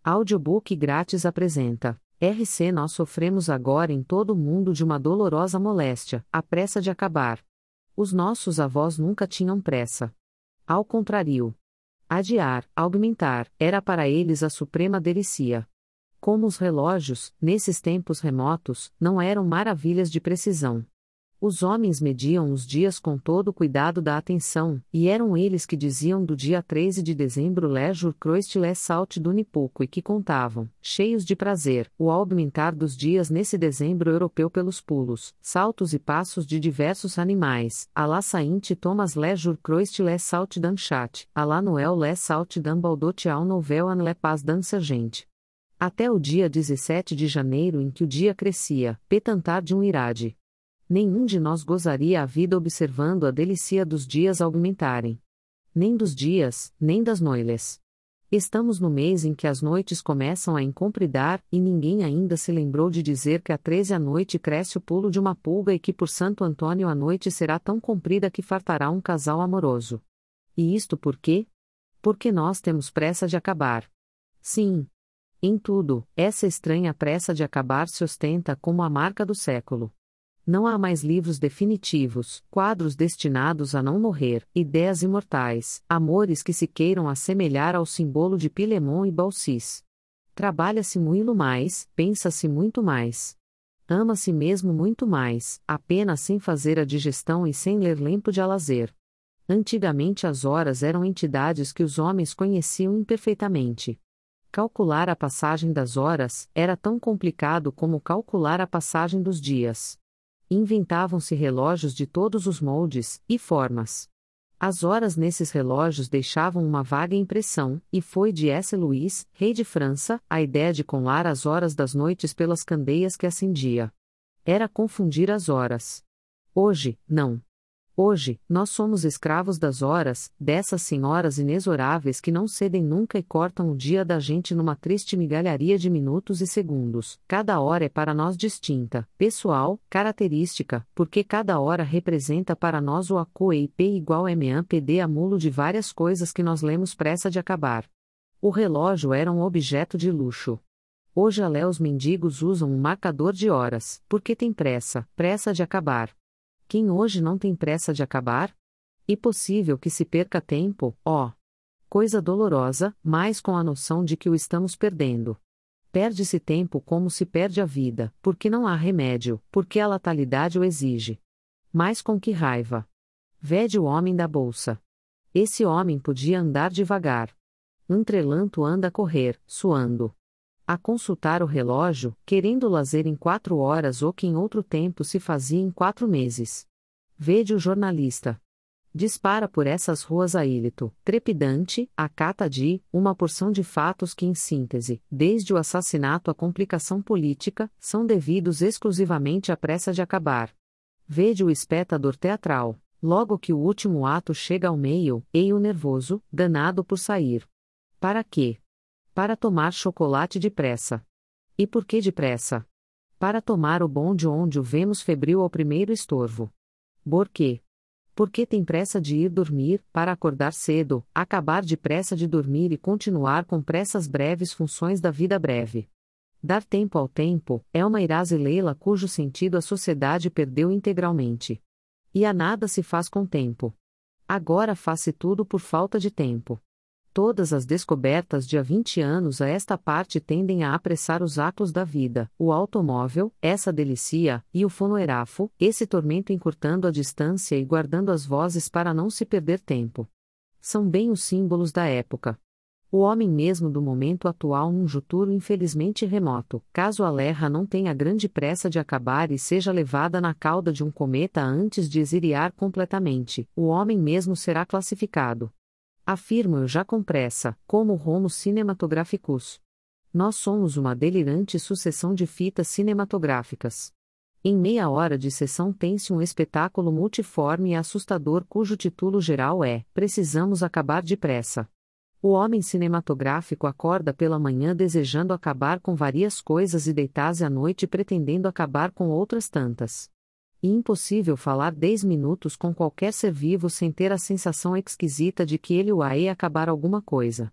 Audiobook grátis apresenta. RC Nós sofremos agora em todo o mundo de uma dolorosa moléstia, a pressa de acabar. Os nossos avós nunca tinham pressa. Ao contrário. Adiar, augmentar, era para eles a suprema delícia. Como os relógios, nesses tempos remotos, não eram maravilhas de precisão. Os homens mediam os dias com todo o cuidado da atenção, e eram eles que diziam do dia 13 de dezembro Le jour croist le saut d'un pouco e que contavam, cheios de prazer, o augmentar dos dias nesse dezembro europeu pelos pulos, saltos e passos de diversos animais, à la Saint Thomas le jour croist le saut d'un chat, à la Noël le saut d'un baudot au nouvel an le pas d'un sergent. Até o dia 17 de janeiro em que o dia crescia, petantar de um irade. Nenhum de nós gozaria a vida observando a delícia dos dias augmentarem. Nem dos dias, nem das noites. Estamos no mês em que as noites começam a encompridar, e ninguém ainda se lembrou de dizer que a 13 à noite cresce o pulo de uma pulga e que por Santo Antônio a noite será tão comprida que fartará um casal amoroso. E isto por quê? Porque nós temos pressa de acabar. Sim. Em tudo, essa estranha pressa de acabar se ostenta como a marca do século. Não há mais livros definitivos, quadros destinados a não morrer, ideias imortais, amores que se queiram assemelhar ao símbolo de Pilemon e Baucis. Trabalha-se muito mais, pensa-se muito mais. Ama-se mesmo muito mais, apenas sem fazer a digestão e sem ler lempo de alazer. Antigamente as horas eram entidades que os homens conheciam imperfeitamente. Calcular a passagem das horas era tão complicado como calcular a passagem dos dias. Inventavam-se relógios de todos os moldes e formas. As horas nesses relógios deixavam uma vaga impressão, e foi de S. Louis, rei de França, a ideia de conlar as horas das noites pelas candeias que acendia. Era confundir as horas. Hoje, não. Hoje, nós somos escravos das horas, dessas senhoras inexoráveis que não cedem nunca e cortam o dia da gente numa triste migalharia de minutos e segundos. Cada hora é para nós distinta, pessoal, característica, porque cada hora representa para nós o ACOEIP igual MAPD amulo de várias coisas que nós lemos pressa de acabar. O relógio era um objeto de luxo. Hoje até os mendigos usam um marcador de horas, porque tem pressa, pressa de acabar. Quem hoje não tem pressa de acabar? E possível que se perca tempo, ó. Coisa dolorosa, mas com a noção de que o estamos perdendo. Perde-se tempo como se perde a vida, porque não há remédio, porque a latalidade o exige. Mas com que raiva! Vede o homem da bolsa. Esse homem podia andar devagar. Entretanto anda a correr, suando. A consultar o relógio, querendo lazer em 4 horas ou que em outro tempo se fazia em 4 meses. Vede o jornalista. Dispara por essas ruas a ílito, trepidante, a cata de, uma porção de fatos que em síntese, desde o assassinato à complicação política, são devidos exclusivamente à pressa de acabar. Vede o espectador teatral, logo que o último ato chega ao meio, ei o nervoso, danado por sair. Para quê? Para tomar chocolate depressa. E por que depressa? Para tomar o bonde onde o vemos febril ao primeiro estorvo. Por quê? Porque tem pressa de ir dormir, para acordar cedo, acabar depressa de dormir e continuar com pressas breves funções da vida breve. Dar tempo ao tempo, é uma irase leila cujo sentido a sociedade perdeu integralmente. E a nada se faz com tempo. Agora faz-se tudo por falta de tempo. Todas as descobertas de há 20 anos a esta parte tendem a apressar os atos da vida, o automóvel, essa delícia, e o fonoegrafo, esse tormento encurtando a distância e guardando as vozes para não se perder tempo. São bem os símbolos da época. O homem mesmo do momento atual num futuro infelizmente remoto, caso a Terra não tenha grande pressa de acabar e seja levada na cauda de um cometa antes de exiriar completamente, o homem mesmo será classificado. Afirmo eu já com pressa, como Homo cinematographicus. Nós somos uma delirante sucessão de fitas cinematográficas. Em meia hora de sessão tem-se um espetáculo multiforme e assustador cujo título geral é Precisamos acabar depressa. O homem cinematográfico acorda pela manhã desejando acabar com várias coisas e deitar-se à noite pretendendo acabar com outras tantas. E impossível falar 10 minutos com qualquer ser vivo sem ter a sensação esquisita de que ele vai acabar alguma coisa.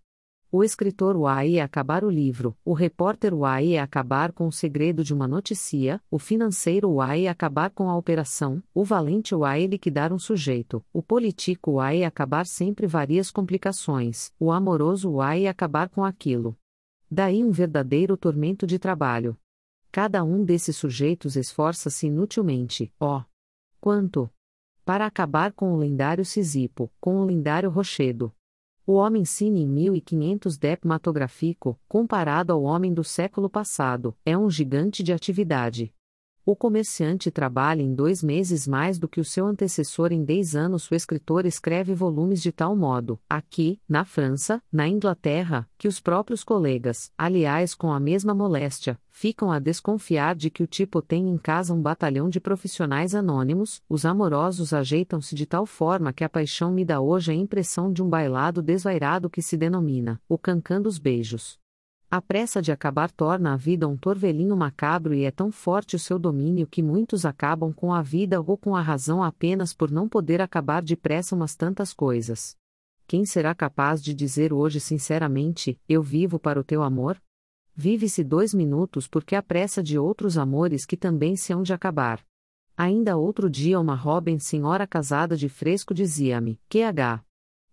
O escritor Uai é acabar o livro, o repórter Uai é acabar com o segredo de uma notícia, o financeiro Uai é acabar com a operação, o valente Uai é liquidar um sujeito, o político Uai é acabar sempre várias complicações, o amoroso Uai é acabar com aquilo. Daí um verdadeiro tormento de trabalho. Cada um desses sujeitos esforça-se inutilmente, ó! Quanto! Para acabar com o lendário Cisipo, com o lendário Rochedo. O homem cine em 1500 depmatográfico, comparado ao homem do século passado, é um gigante de atividade. O comerciante trabalha em 2 meses mais do que o seu antecessor em 10 anos. O escritor escreve volumes de tal modo, aqui, na França, na Inglaterra, que os próprios colegas, aliás com a mesma moléstia, ficam a desconfiar de que o tipo tem em casa um batalhão de profissionais anônimos. Os amorosos ajeitam-se de tal forma que a paixão me dá hoje a impressão de um bailado desvairado que se denomina o cancã dos beijos. A pressa de acabar torna a vida um torvelinho macabro e é tão forte o seu domínio que muitos acabam com a vida ou com a razão apenas por não poder acabar depressa umas tantas coisas. Quem será capaz de dizer hoje sinceramente, eu vivo para o teu amor? Vive-se 2 minutos porque a pressa de outros amores que também se hão de acabar. Ainda outro dia uma jovem senhora casada de fresco dizia-me, QH.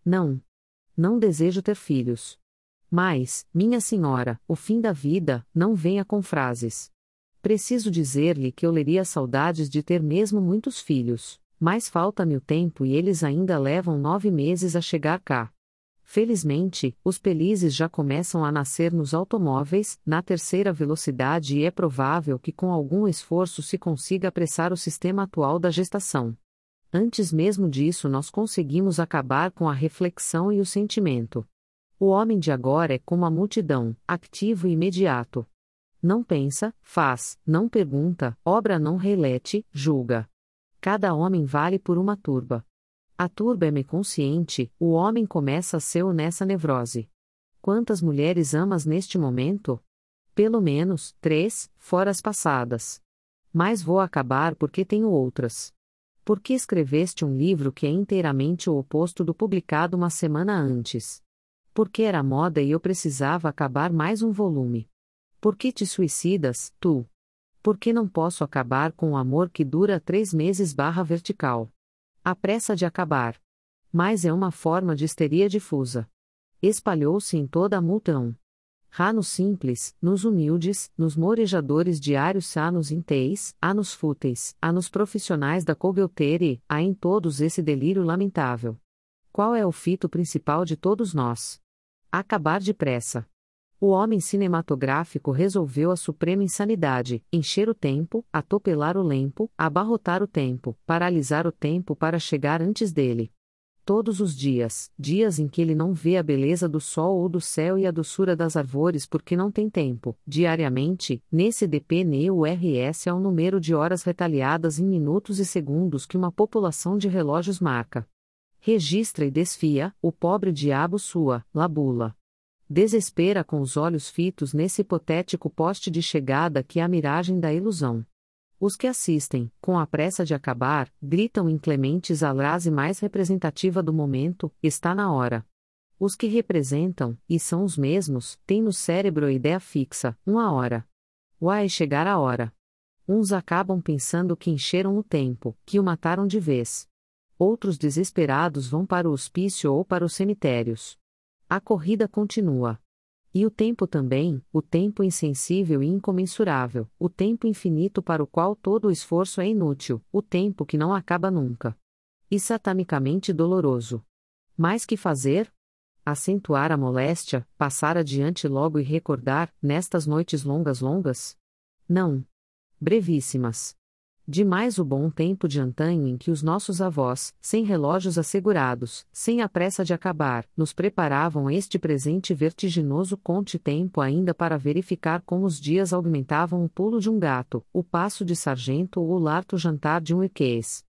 Não desejo ter filhos. Mas, minha senhora, o fim da vida, não venha com frases. Preciso dizer-lhe que eu leria saudades de ter mesmo muitos filhos, mas falta-me o tempo e eles ainda levam 9 meses a chegar cá. Felizmente, os pelizes já começam a nascer nos automóveis, na 3ª velocidade e é provável que com algum esforço se consiga apressar o sistema atual da gestação. Antes mesmo disso nós conseguimos acabar com a reflexão e o sentimento. O homem de agora é como a multidão, ativo e imediato. Não pensa, faz, não pergunta, obra não relete, julga. Cada homem vale por uma turba. A turba é-me consciente, o homem começa a ser nessa nevrose. Quantas mulheres amas neste momento? Pelo menos, 3, fora as passadas. Mas vou acabar porque tenho outras. Por que escreveste um livro que é inteiramente o oposto do publicado uma semana antes? Porque era moda e eu precisava acabar mais um volume. Por que te suicidas, tu? Por que não posso acabar com o amor que dura 3 meses /vertical? A pressa de acabar. Mas é uma forma de histeria difusa. Espalhou-se em toda a multidão. Há nos simples, nos humildes, nos morejadores diários, há nos inteis, há nos fúteis, há nos profissionais da cogueteira, há em todos esse delírio lamentável. Qual é o fito principal de todos nós? Acabar depressa. O homem cinematográfico resolveu a suprema insanidade, encher o tempo, atopelar o lempo, abarrotar o tempo, paralisar o tempo para chegar antes dele. Todos os dias, dias em que ele não vê a beleza do sol ou do céu e a doçura das árvores porque não tem tempo, diariamente, nesse DPNURS é o número de horas retalhadas em minutos e segundos que uma população de relógios marca. Registra e desfia, o pobre diabo sua, labula. Desespera com os olhos fitos nesse hipotético poste de chegada que é a miragem da ilusão. Os que assistem, com a pressa de acabar, gritam inclementes a frase mais representativa do momento, está na hora. Os que representam, e são os mesmos, têm no cérebro a ideia fixa, uma hora. Uai, chegar a hora. Uns acabam pensando que encheram o tempo, que o mataram de vez. Outros desesperados vão para o hospício ou para os cemitérios. A corrida continua. E o tempo também, o tempo insensível e incomensurável, o tempo infinito para o qual todo o esforço é inútil, o tempo que não acaba nunca. E satamicamente doloroso. Mas que fazer? Acentuar a moléstia, passar adiante logo e recordar, nestas noites longas? Não. Brevíssimas. Demais o bom tempo de antanho em que os nossos avós, sem relógios assegurados, sem a pressa de acabar, nos preparavam este presente vertiginoso conte-tempo ainda para verificar como os dias aumentavam o pulo de um gato, o passo de sargento ou o larto jantar de um equês.